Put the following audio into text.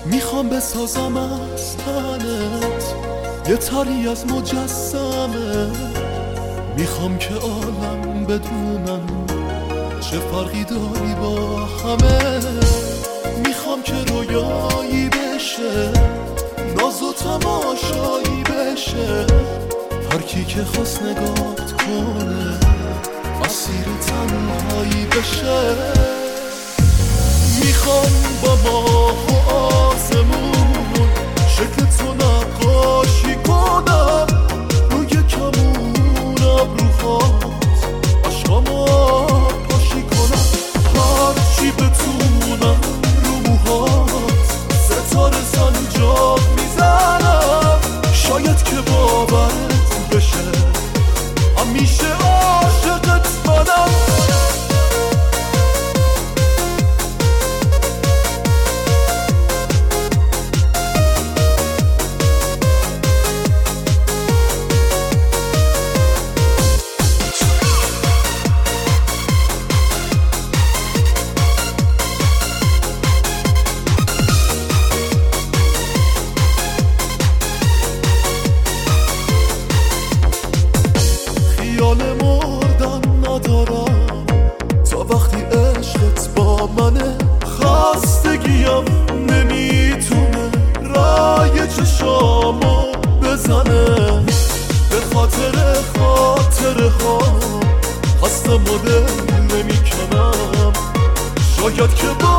میخوام بسازم از تنت یه تاری از مجسمه، میخوام که عالم بدونن چه فرقی داری با همه. میخوام که رویایی بشه، ناز و تماشایی بشه، هر کی که خواست نگات کنه اسیر تنهایی بشه. میخوام با ماه و آسمون شکل تو نقاشی کنم، روی کمون ابروهات عشقامو پاشی کنم، هرچی بتونم رو موهات ستاره سنجاق میزنم، شاید که باورت بشه همیشه عاشقت منم. خیال مردن ندارم تا وقتی عشقت با منه، خستگیم نمیتونه رای چشامو بزنه، به خاطر خاطره ها هستم و دل نمیکنم، شاید که با